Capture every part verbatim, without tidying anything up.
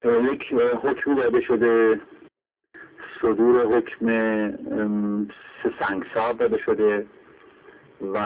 یک حکمی داده شده، صدور حکم سه سنگسار داده شده و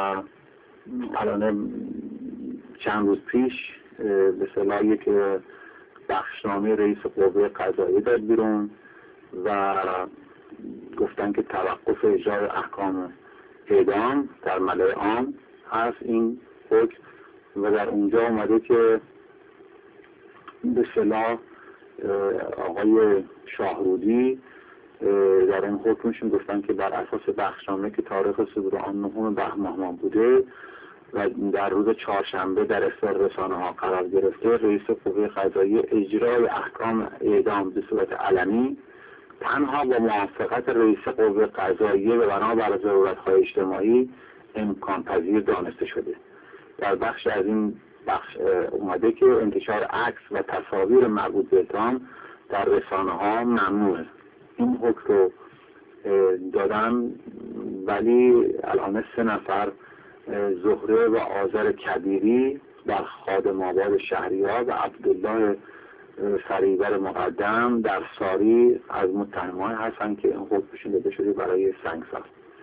الان چند روز پیش به اصطلاح یک بخشنامه رئیس قوه قضاییه داد بیرون و گفتن که توقف اجرای احکام اعدام در ملأ عام هست این حکم و در اونجا اومده که به اصطلاح آقای شاهرودی در اون حکمشون گفتن که بر اساس بخشنامه که تاریخ صدور آن نهم بهمن ماه بوده و در روز چهارشنبه در اختیار رسانه ها قرار گرفته، رئیس قوه قضاییه اجرای احکام اعدام به صورت علنی تنها با موافقت رئیس قوه قضاییه و بنابر ضرورت‌های اجتماعی امکان پذیر دانسته شده. در بخش از این بخش اومده که انتشار عکس و تصاویر مربوط به اتهام در رسانه ها ممنوعه. این حکم رو دادن، ولی الان سه نفر زهره و آذر کبیری در خادم آباد شهریار و عبدالله فریبر مقدم در ساری از متهمان هستن که این حکمشون داده شده برای سنگسار.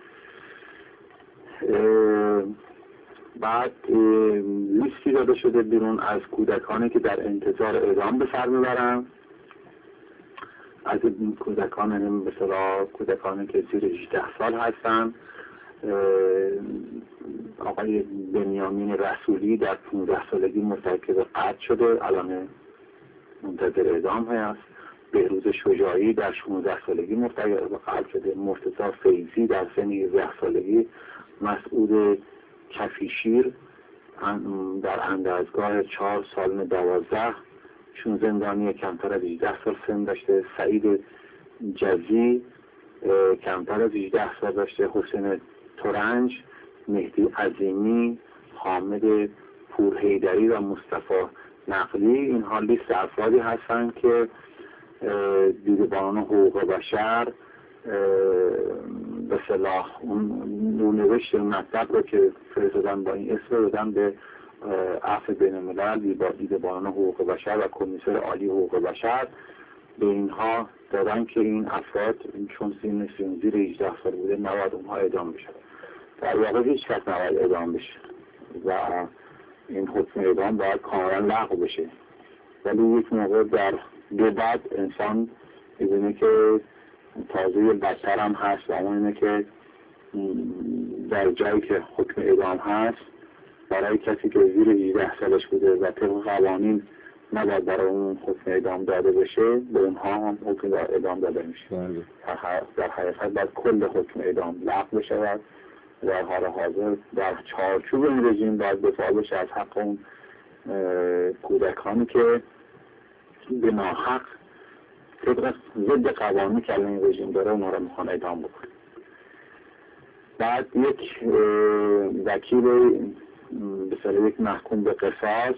بعد لیستی داده شده بیرون از کودکانی که در انتظار اعدام به سر میبرن. از این کودکان هم به اصطلاح کودکانی که زیر هجده سال هستن. آقای بنیامین رسولی در پانزده سالگی مرتکب قتل شده، الان منتظر اعدام هست. بهروز شجاعی در شانزده سالگی مرتکب قتل شده. مرتضی فیضی در سن هجده سالگی. مسعود کفیشیر در اندازگاه چهار سال دوازده چون زندانی کمتر از هجده سال سن داشته. سعید جزی کمتر از هجده سال داشته. حسین ترنج، مهدی عظیمی، حامد پورحیدری و مصطفی نقلی، اینها لیست افرادی هستند که دیدبانان حقوق بشر به صلاح اون نونوشت مطلب رو که فرستادن با این اسم رو دادن به عفو بین الملل با دیدبانان حقوق بشر و کمیسر عالی حقوق بشر. به اینها دادن که این افراد چون سن زیر هجده سال بوده نباید اونها اعدام بشه. در واقع هیچ کس نباید اعدام بشه و این حکم اعدام باید کاملا لغو بشه، ولی یک موقع در دو بعد انسان می‌بینه که تازه بدتر هم هست و اون اینه که در جایی که حکم اعدام هست برای کسی که زیر هجده سالش بوده و طبق قوانین نباید برای اون حکم اعدام داده بشه، به اونها هم حکم اعدام داده میشه. در حقیقت باید کل حکم اعدام لغو بشه. در حال حاضر در چارچوب این رژیم باید دفاع بشه از حق اون کودکانی که به ناحق طبق ضد قوانینی که این رژیم داره اونها را میخوان اعدام بکنه. بعد یک وکیل به صلاح یک محکوم به قصاص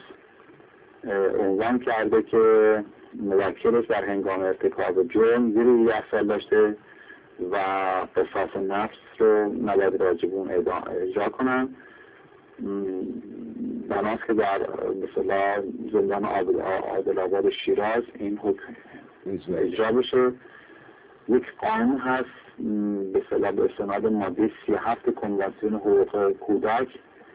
عنوان کرده که موکلش در هنگام ارتکاب جرم زیر هجده سال داشته و قصاص نفس رو نباید راجب اون اجرا کنن. بناست که در به اصطلاح زندان عادل آباد شیراز این حکم اجرا بشه. یک قانون هست به اصطلاح به استناد ماده سی و هفت کنوانسیون حقوق کودک.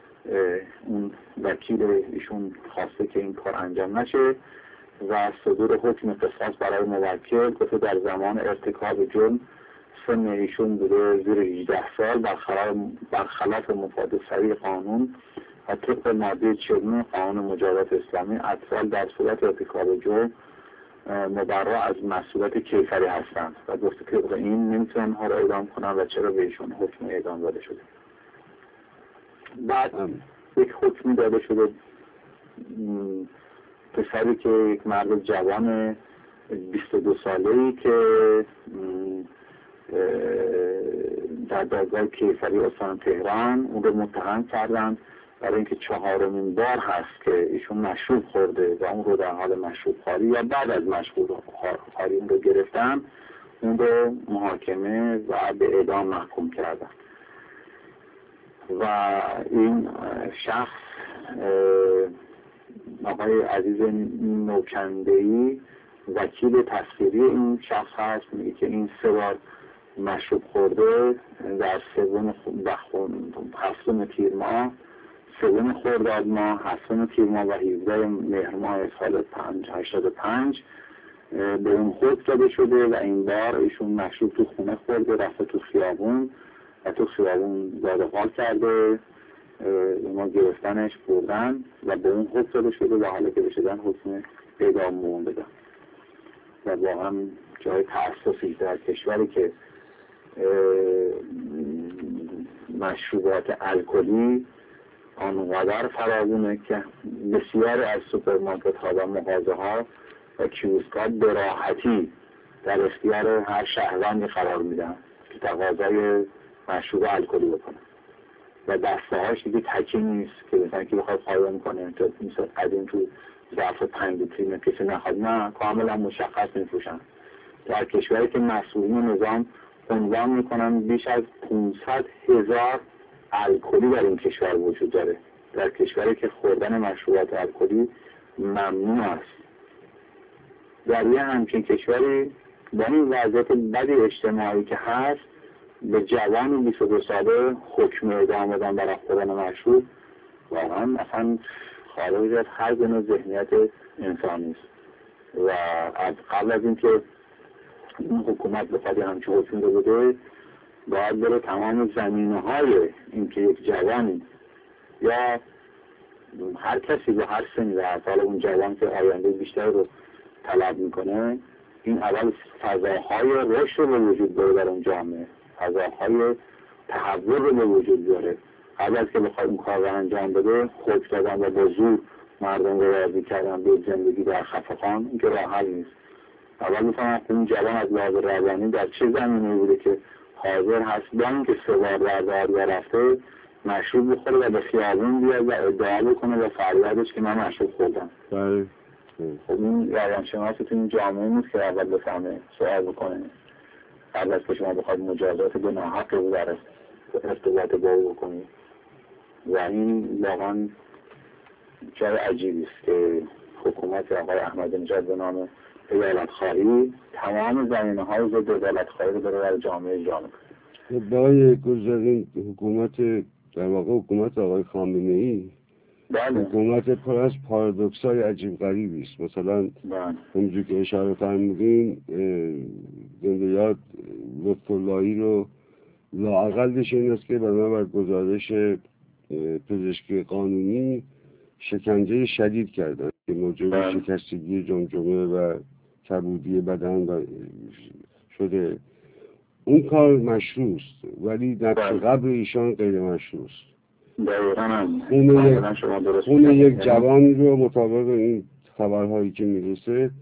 اون وکیل ایشون خواسته که این کار انجام نشه و صدور حکم قصاص برای موکل گفته در زمان ارتکاب جرم سن ایشون بوده زیر هجده سال برخلاف مفاد صریح قانون و طبق ماده چهل قانون مجازات اسلامی اطفال در صورت ارتکاب جرم مبرا از مسئولیت کیفری هستند و گفته که طبق این نمیتونن اونها را اعدام کنن و چرا به ایشون حکم اعدام داده شده. بعد یک حکمی داده شده پسری که یک مرد جوان بیست و دو ساله‌ای که در دادگاه کیفری استان تهران اون رو متهم کردن برای اینکه چهارمین بار هست که ایشون مشروب خورده و اون رو در حال مشروب خواری یا بعد از مشروب خواری اون رو گرفتن، اون رو محاکمه و به اعدام محکوم کردن و این شخص آقای عزیز نوکنده‌ای وکیل تصویری این شخص هست، میگه که این سه بار مشروب خورده در سوم هفتم تیر ماه، سوم خرداد ماه، هفتم تیر ماه و هفدهم مهر ماه سال هشتاد و پنج به اون خود داده شده و این بار ایشون مشروب تو خونه خورده، رفته تو خیابون و تو خیابون داده حال کرده، ما گرفتنش بردن و به اون خود داده شده و حالا که بشدن حکم اعدام به اون بدن. و واقعا جای تأسفی در کشوری که مشروبات الکلی آنقدر فراوونه که بسیاری از سوپرمارکت ها و مغازه ها و کیوسک‌ها به راحتی در اختیار هر شهروندی قرار میدن که تقاضای مشروب الکلی بکنه و دسته هاش دیگه تکی نیست که مثلا که بخواد قایم کنه تو مثلا قدیم تو ظرف پنج لیتر کسی نخواد، نه کاملا مشخص میفروشن. در کشوری که مسئولین نظام عنوان میکنن بیش از پانصد هزار الکلی در این کشور وجود داره، در کشوری که خوردن مشروبات الکلی ممنوع است. در یه همچین کشوری با این وضعیت بدی اجتماعی که هست به جوان بیست و دو ساله حکم اعدام بدن برای خوردن مشروب واقعا اصلا خارج از هر گونه ذهنیت انسانی است. و از قبل از اینکه این حکومت بخواد همچین حکمی رو بده باید بره تمام زمینه های اینکه یک جوانی یا هر کسی به هر سنی و حالا اون جوان که آینده بیشتر رو طلب میکنه این اول فضاهای رشد رو به وجود بیاره در اون جامعه، فضاهای تحول رو به وجود بیاره. قبل از که بخواد اون کار رو انجام بده حکم دادن و با زور مردم رو راضی کردن به زندگی در خفقان، این که راه حل نیست. اول میفهمم اون جوان از لحاظ روانی در چه زمینه‌ای بوده که حاضر هست با اینکه سه بار در دادگاه رفته مشروب بخوره و به خیابون بیاد و ادعا بکنه و فریادش که من مشروب خوردم. بله. خب این روانشناس تو این جامعه نیست که اول بفهمه سوال بکنه قبل از که شما بخواید مجازات به ناحق رو در ارتباط با او بکنید. و این واقعا جای عجیبی است که حکومت آقای احمدی نژاد به نام عدالت‌خواهی تمام زمینه‌های ضد عدالت‌خواهی رو داره در جامعه اجرا می‌کنه. برای گذارین حکومت در واقع حکومت آقای خامنه‌ای بله. حکومت پر از پارادوکس‌های عجیب غریبی است. مثلا همونجور که اشاره فرمودین زنده یاد لطف‌اللهی رو لااقلش این است که بنابر گزارش پزشکی قانونی شکنجه شدید کردن که موجب شکستگی جمجمه و کبودی بدن شده. اون کار مشروع است ولی نقش قبر ایشان غیر مشروع است. خون یک جوان رو مطابق این خبرهایی که میرسه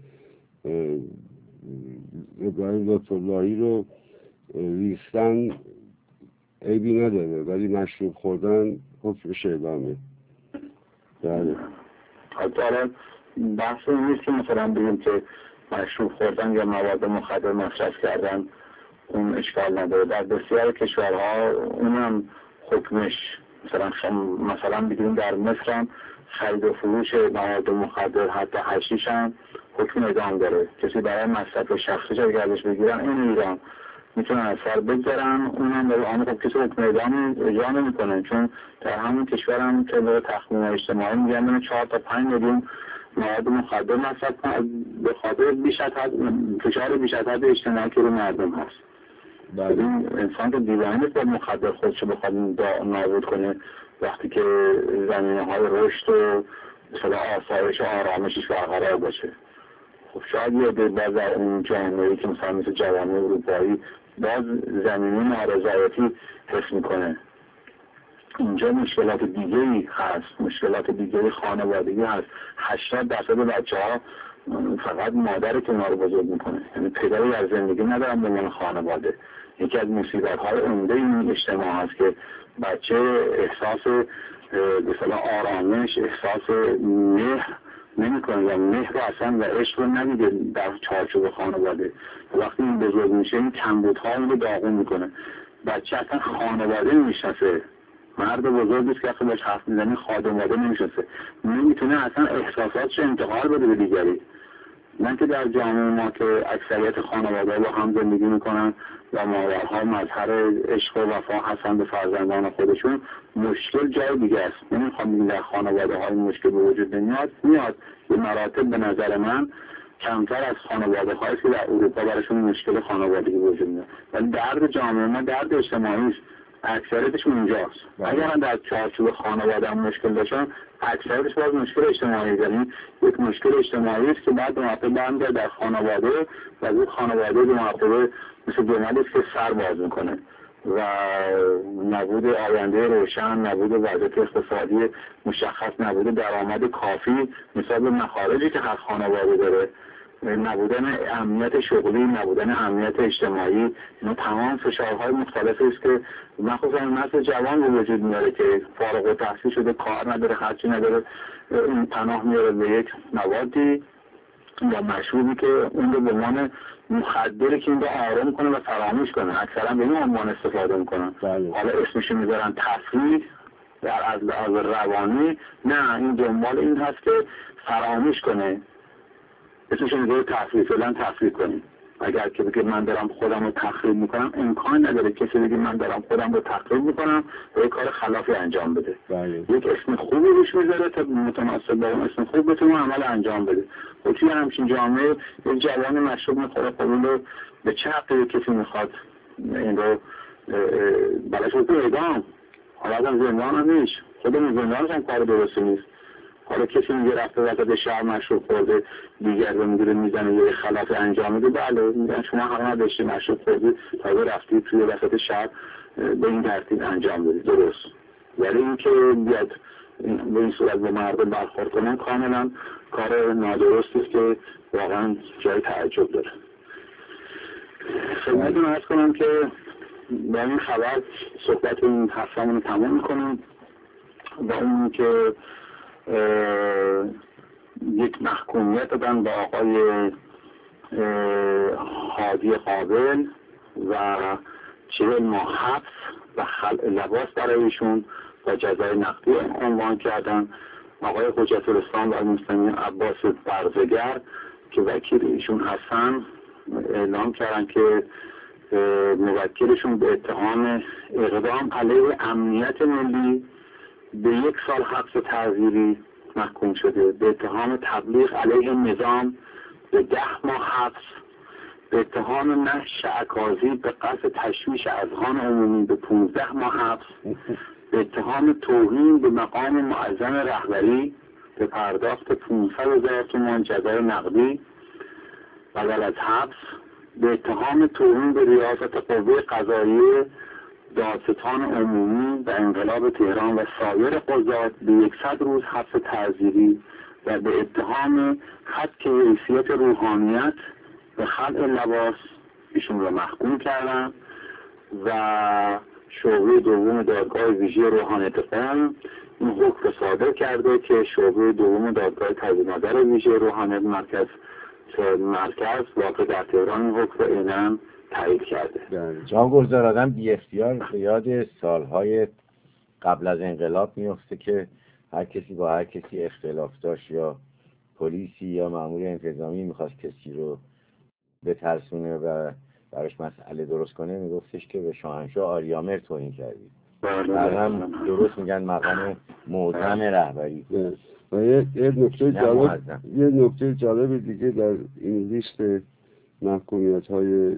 ابراهیم لطف‌اللهی رو ریختن عیبی نداره ولی مشروب خوردن حکمش اعدامه. بله. حالا بحث این نیست که مثلا بگیم که مشروب خوردن یا مواد مخدر مصرف کردن اون اشکال نداره. در بسیار کشورها اونم حکمش مثلا مثلا بگیم در مصر هم خرید و فروش مواد مخدر حتی حشیش هم حکم اعدام داره. کسی برای مصرف شخصی اگر ازش بگیرن این ایران میتونن از سر بگذارن، اونم به آن خب کسی حکم اعدام اجرا نمیکنه، چون در همون کشور هم که به تخمین اجتماعی میگن بین چهار تا پنج میلیون مواد مخدر مصرف به خاطر بیش از حد فشار بیش از حد اجتماعی که رو مردم هست. بله. انسان که دیوانه با مخدر خودشو بخواد نابود کنه وقتی که زمینه های رشد و مثلا آسایش و آرامشش برقرار باشه. خب شاید یه دل باز در اون جامعه‌ای که مثلا مثل جوامع اروپایی باز زمینه نارضایتی حس میکنه. اینجا مشکلات دیگه‌ای هست، مشکلات دیگه‌ای خانوادگی هست. هشتاد درصد بچه‌ها فقط مادری که اونا رو بزرگ میکنه، یعنی پدری از زندگی ندارن به عنوان خانواده. یکی از مصیبت‌های عمده این اجتماع هست که بچه احساس به اصطلاح آرامش، احساس مهر نمی‌کنه یا مهر رو اصلا و عشق رو ندیده در چارچوب خانواده. وقتی این بزرگ میشه این کمبودها رو داغون میکنه. بچه اصلا خانواده نمیشناسه، مرد بزرگی است که اصلا باش حرف میزنی خادم‌واده نمیشناسه، نمیتونه اصلا احساساتش انتقال بده به دیگری. من که در جامعه ما که اکثریت خانواده با هم زندگی میکنن و مادرها مظهر عشق و وفا هستن به فرزندان خودشون، مشکل جای دیگه است. نمیخوام بگم در خانواده های مشکل به وجود نمیاد، میاد به مراتب به نظر من کمتر از خانواده هایی که در اروپا براشون مشکل خانوادگی وجود میاد، ولی درد جامعه ما درد اجتماعی است، اکثریتش اونجاست. اگر در چارچوب خانواده هم مشکل داشتن، اکثریتش باز مشکل اجتماعی، یعنی یک مشکل اجتماعی است که بعد دو مرتبه برمیگرده در خانواده و این خانواده دو مرتبه مثل جمعی است که سر باز میکنه و نبود آینده روشن، نبود وضعیت اقتصادی مشخص، نبود درآمد کافی مثال مخارجی که هر خانواده داره، نبودن امنیت شغلی، نبودن امنیت اجتماعی، اینا تمام فشارهای مختلفی است که مخصوصا نسل جوان به وجود میاره که فارغ التحصیل شده، کار نداره، خرچی نداره، این پناه میاره به یک موادی یا مشروبی که اون رو به عنوان مخدری که این رو آرام کنه و فراموش کنه، اکثرا به این عنوان استفاده میکنن. حالا اسمش میذارن تفریح در از لحاظ روانی، نه، این دنبال این هست که فراموش کنه، اسمش میذاره تفریح، فعلا تفریح کنیم. اگر که بگه من دارم خودم رو تخریب میکنم، امکان نداره کسی بگه من دارم خودم رو تخریب میکنم و یک کار خلافی انجام بده. بله. یک اسم خوبی روش میذاره تا متناسب با اون اسم خوب بتونه عمل انجام بده. و توی همچین جامعه یک جوان مشروب میخوره، خب این رو به چه حقی کسی میخواد این رو بلاش رو اعدام، حالا هم زندان هم نیست، خودمون زندانش هم کار درستی نیست. حالا کسی میگه رفته وسط شهر مشروب خورده، دیگر رو میگیره میزنه یه خلاف انجام میده، بله میگن شما حق نداشتی مشروب خوردی تازه رفتی توی وسط شهر به این ترتیب انجام بدی، درست. ولی اینکه بیاد به این صورت به مردم برخورد کنن کاملا کار نادرستی است که واقعا جای تعجب داره. خدمتتون عرض کنم که با این خبر صحبت این حرفمون رو تمام میکنیم و اون که یک محکومیت دادن به آقای هادی قابل و چهل ماه حبس و خلع لباس برای ایشون و جزای نقدی عنوان کردن. آقای حجت الاسلام و المسلمین عباس برزگر که وکیل ایشون هستن اعلام کردن که موکلشون به اتهام اقدام علیه امنیت ملی به یک سال حبس تعزیری محکوم شده، به اتهام تبلیغ علیه نظام به ده ماه حبس، به اتهام نشر اکاذیب به قصد تشویش اذهان عمومی به پانزده ماه حبس، به اتهام توهین به مقام معظم رهبری به پرداخت پانصد هزار تومان جزای نقدی بدل از حبس، به اتهام توهین به ریاست قوه قضاییه دادستان عمومی و انقلاب تهران و سایر قضات به صد روز حبس تعزیری و به اتهام حد حیثیت روحانیت و خلع لباس ایشون را محکوم کردن و شعبه دوم دادگاه ویژه روحانیت قم این حکم صادر کرده که شعبه دوم دادگاه تجدید نظر ویژه روحانیت مرکز مرکز واقع در تهران این حکم را عیناً تایید کرده. جان گلزار آدم بی اختیار یاد سالهای قبل از انقلاب میفته که هر کسی با هر کسی اختلاف داشت یا پلیسی یا مأمور انتظامی میخواست کسی رو بترسونه و براش مسئله درست کنه میگفتش که به شاهنشاه آریامر توهین کردی. بعدم درست میگن مقام معظم رهبری. و یه نکته جالب یه نکته جالب دیگه در این لیست محکومیت های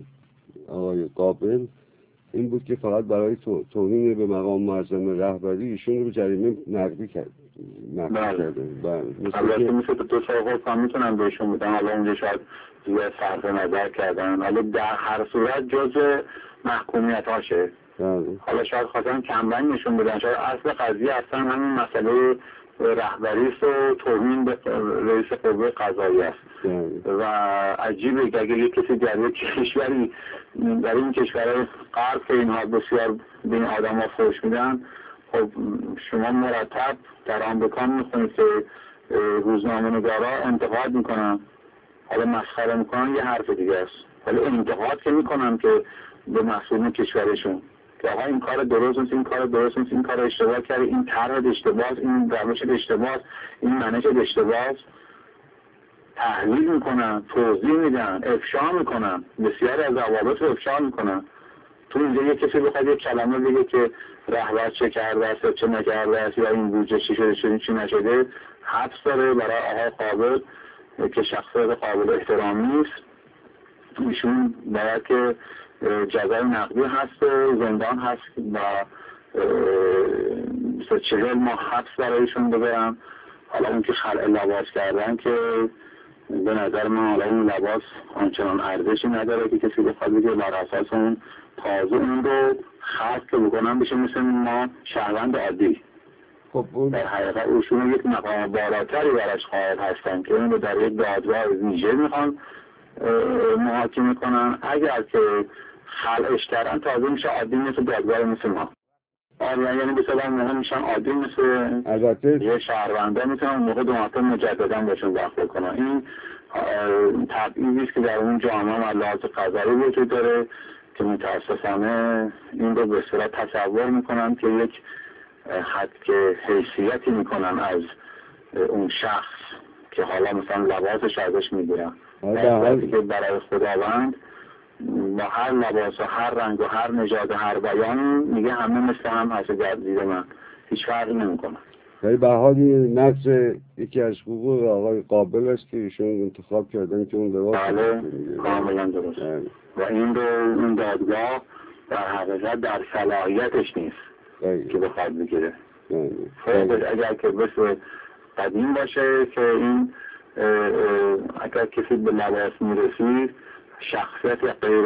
آقای قابل این بود که فقط برای توهین به مقام معظم رهبری ایشون رو به جریمه نقدی کرد. بله. البته میشه به دو سال هم میتونن بهشون بدن، حالا اونجا شاید زیاد صرف نظر کردن، حالا در هر صورت جز محکومیت هاشه. حالا شاید خواستن کمرنگ نشون بدن، شاید اصل قضیه اصلا همین مسئله رهبری است و توهین به رئیس قوه قضاییه است. و عجیبه که اگر یک کسی در یک کشوری در این کشور غرب که اینها بسیار به این آدم ها فحش میدن، خب شما مرتب در آمریکا میخونید که روزنامه نگارا انتقاد میکنن، حالا مسخره میکنن یه حرف دیگه است، ولی انتقاد که میکنن که به مسئولین کشورشون که آقا این کار درست نیست، این کار درست نیست، این کار اشتباه کرده، این طرح اشتباه، این روش اشتباه، این منش اشتباه، تحلیل میکنن، توضیح میدن، افشا میکنن، بسیاری از ضوابط رو افشا میکنن. تو اینجا یک کسی بخواد یک کلمه بگه که رهبر چه کرده است، چه نکرده است، یا این بودجه چی شده شده چی نشده، حبس داره برای آقای قابل که شخصیت قابل احترامی است. ایشون باید که جزای نقدی هست و زندان هست و چهل ماه حبس برایشون بذارن. حالا اون که خلع لباس کردن که به نظر من حالا اون لباس آنچنان ارزشی نداره که کسی بخواد بگه بر اساس اون تازه اون رو خلق که بکنن بشه مثل ما شهروند عادی. خب اون در حقیقت ایشون یک مقام بالاتری برش قائل هستن که اون رو در یک دادگاه ویژه میخوان محاکمه کنن. اگر که خلعش کردن تازه میشه عادی مثل دادگاه مثل ما. آره یعنی بسیار مهم میشن عادی مثل البته یه شهرونده میتونن موقع دو مرتبه مجددا باشون داخل کنن. این تبعیضی است که در اون جامعه ملاحظ قضایی وجود داره که متاسفانه این رو به صورت تصور میکنن که یک حد که حیثیتی میکنن از اون شخص که حالا مثلا لباسش ازش میگیرن، در که برای خداوند با هر لباس و هر رنگ و هر نژاد و هر بیان میگه همه مثل هم هست. در دید من هیچ فرقی نمیکنه. ولی به حال نقص یکی از حقوق آقای قابل است که ایشون انتخاب کردن که اون لباس بله کاملا درست. و این رو اون دادگاه در حقیقت در صلاحیتش نیست بله. که بخواد بگیره. بله. اگر که مثل قدیم باشه که این اگر کسی به لباس میرسید شخصیت غیر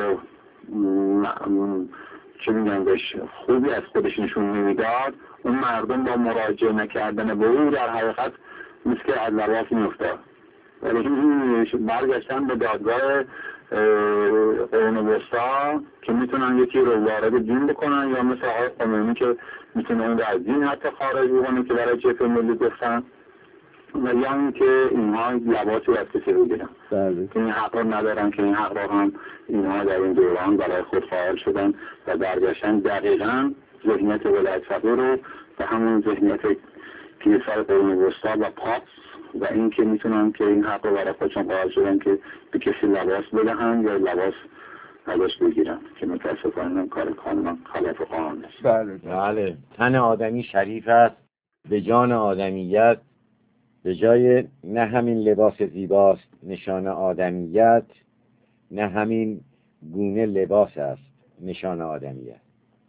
چه میگن بهش خوبی از خودش نشون نمیداد، اون مردم با مراجعه نکردن به اون در حقیقت مثل که از لباس میافتاد. ولی این برگشتن به دادگاه قرون وسطی که میتونن یکی رو وارد دین بکنن یا مثل آقای خمینی که میتونه اون رو از دین حتی خارج بکنه که برای جبهه ملی گفتن، و یا این که اینها لباسی از کسی رو گیرن که این حق رو ندارن که این حق رو هم اینها در این دوران برای خود فعال شدن و برگشتن دقیقاً ذهنیت ولایت فقیه رو و همون ذهنیت کلیسای قرون وسطی و پاپ و این که میتونن که این حق رو برای خودشون قائل شدن که به کسی لباس بدهن یا لباس ازش بگیرن که متاسفانه کار کاملا خلاف قانون است. بله بله. تن آدمی شریف است، به جان آدمیت، به جای نه همین لباس زیباست نشان آدمیت، نه همین گونه لباس است نشان آدمیت.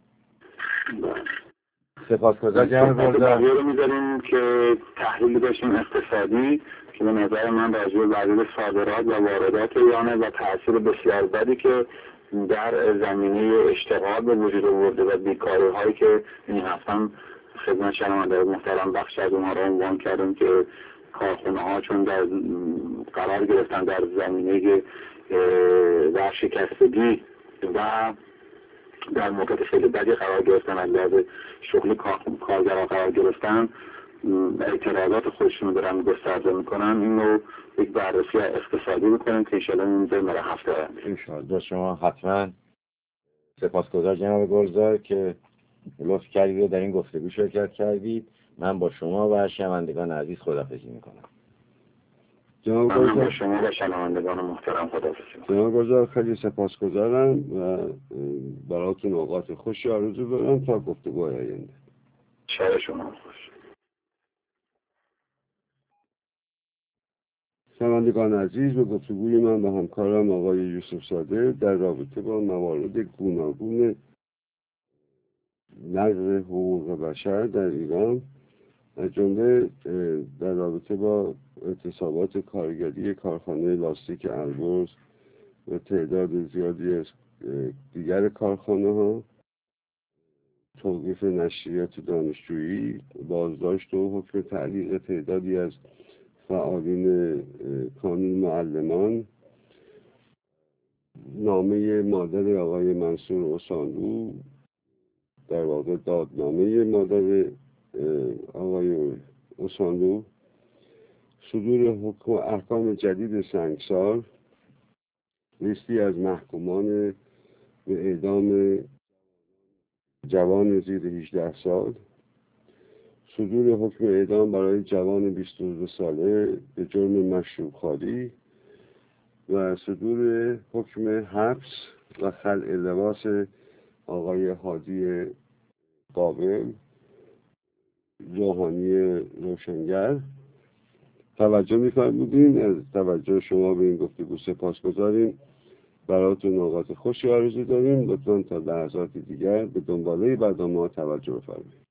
سپاسگزار جناب گلزار. رو میذاریم که تحلیل داشتیم اقتصادی که به نظر من راجع به وضعیت صادرات و واردات ایرانه و تاثیر بسیار بدی که در زمینه اشتغال به وجود آورده و بیکاری هایی که این هفته خدمت شنونده محترم بخش از اونها رو عنوان کردیم که کارخونه ها چون در قرار گرفتن در زمینه ورشکستگی و در موقع خیلی بدی قرار گرفتن، از لحاظ شغلی کارگران قرار گرفتن، اعتراضات خودشون رو دارن گسترده میکنن. این رو یک بررسی اقتصادی بکنیم که انشاءالله این برای هفته آینده. انشاءالله شما حتما. سپاسگزار جناب گلزار که لطف کردید در این گفتگو شرکت کردید. من با شما و شنوندگان عزیز خداحافظی میکنم. جناب من با شما و شنوندگان محترم خداحافظی میکنم. جناب گلزار خیلی سپاسگزارم و براتون اوقات خوشی آرزو دارم تا گفتگوهای آینده. شب شما خوش. شنوندگان عزیز، به گفتگوی من با همکارم آقای یوسف صادق در رابطه با موارد گوناگون نقض حقوق بشر در ایران، از جمله در رابطه با اعتصابات کارگری کارخانه لاستیک البرز و تعداد زیادی از دیگر کارخانه ها، توقیف نشریات دانشجویی، بازداشت و حکم تعلیق تعدادی از فعالین کانون معلمان، نامه مادر آقای منصور اوسانلو، در واقع دادنامه مادر آقای اوسانلو، صدور حکم و احکام جدید سنگسار، لیستی از محکومان به اعدام جوان زیر هجده سال، صدور حکم اعدام برای جوان بیست و دو ساله به جرم مشروب خواری و صدور حکم حبس و خلع لباس آقای هادی قابل روحانی روشنگر. توجه می‌فرمودین. از توجه شما به این گفتگو سپاسگزاریم. براتون اوقات خوشی آرزو داریم. لطفاً تا لحظات دیگر به دنباله برنامه‌ها توجه بفرمایید.